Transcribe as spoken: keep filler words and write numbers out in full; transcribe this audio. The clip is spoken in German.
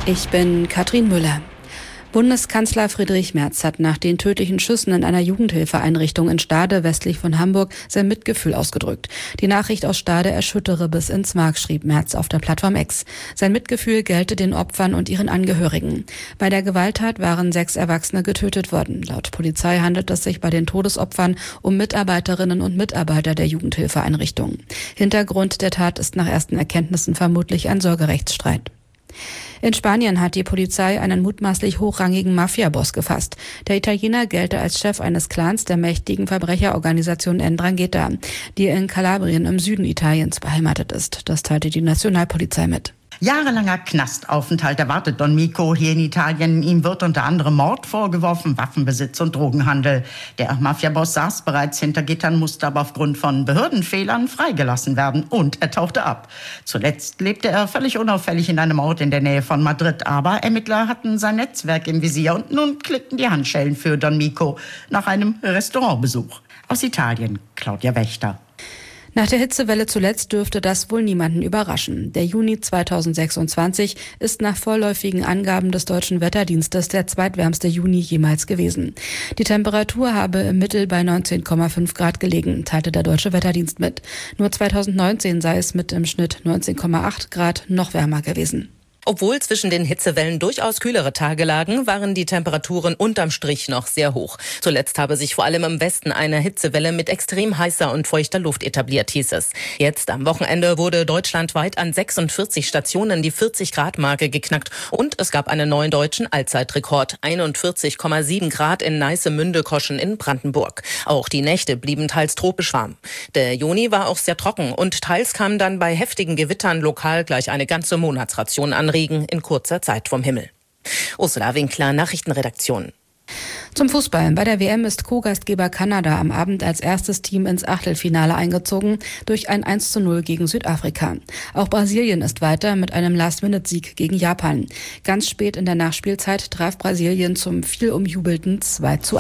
Ich bin Katrin Müller. Bundeskanzler Friedrich Merz hat nach den tödlichen Schüssen in einer Jugendhilfeeinrichtung in Stade westlich von Hamburg sein Mitgefühl ausgedrückt. Die Nachricht aus Stade erschüttere bis ins Mark, schrieb Merz auf der Plattform X. Sein Mitgefühl gelte den Opfern und ihren Angehörigen. Bei der Gewalttat waren sechs Erwachsene getötet worden. Laut Polizei handelt es sich bei den Todesopfern um Mitarbeiterinnen und Mitarbeiter der Jugendhilfeeinrichtung. Hintergrund der Tat ist nach ersten Erkenntnissen vermutlich ein Sorgerechtsstreit. In Spanien hat die Polizei einen mutmaßlich hochrangigen Mafia-Boss gefasst. Der Italiener gelte als Chef eines Clans der mächtigen Verbrecherorganisation Ndrangheta, die in Kalabrien im Süden Italiens beheimatet ist. Das teilte die Nationalpolizei mit. Jahrelanger Knastaufenthalt erwartet Don Mico hier in Italien. Ihm wird unter anderem Mord vorgeworfen, Waffenbesitz und Drogenhandel. Der Mafiaboss saß bereits hinter Gittern, musste aber aufgrund von Behördenfehlern freigelassen werden und er tauchte ab. Zuletzt lebte er völlig unauffällig in einem Ort in der Nähe von Madrid. Aber Ermittler hatten sein Netzwerk im Visier und nun klickten die Handschellen für Don Mico nach einem Restaurantbesuch. Aus Italien, Claudia Wächter. Nach der Hitzewelle zuletzt dürfte das wohl niemanden überraschen. Der Juni zweitausendsechsundzwanzig ist nach vorläufigen Angaben des Deutschen Wetterdienstes der zweitwärmste Juni jemals gewesen. Die Temperatur habe im Mittel bei neunzehn Komma fünf Grad gelegen, teilte der Deutsche Wetterdienst mit. Nur zweitausendneunzehn sei es mit im Schnitt neunzehn Komma acht Grad noch wärmer gewesen. Obwohl zwischen den Hitzewellen durchaus kühlere Tage lagen, waren die Temperaturen unterm Strich noch sehr hoch. Zuletzt habe sich vor allem im Westen eine Hitzewelle mit extrem heißer und feuchter Luft etabliert, hieß es. Jetzt am Wochenende wurde deutschlandweit an sechsundvierzig Stationen die vierzig Grad Marke geknackt und es gab einen neuen deutschen Allzeitrekord. einundvierzig Komma sieben Grad in Neissemünde-Koschen in Brandenburg. Auch die Nächte blieben teils tropisch warm. Der Juni war auch sehr trocken und teils kam dann bei heftigen Gewittern lokal gleich eine ganze Monatsration an Regen in kurzer Zeit vom Himmel. Ursula Winkler, Nachrichtenredaktion. Zum Fußball. Bei der W M ist Co-Gastgeber Kanada am Abend als erstes Team ins Achtelfinale eingezogen durch ein eins zu null gegen Südafrika. Auch Brasilien ist weiter mit einem Last-Minute-Sieg gegen Japan. Ganz spät in der Nachspielzeit traf Brasilien zum viel umjubelten zwei zu eins.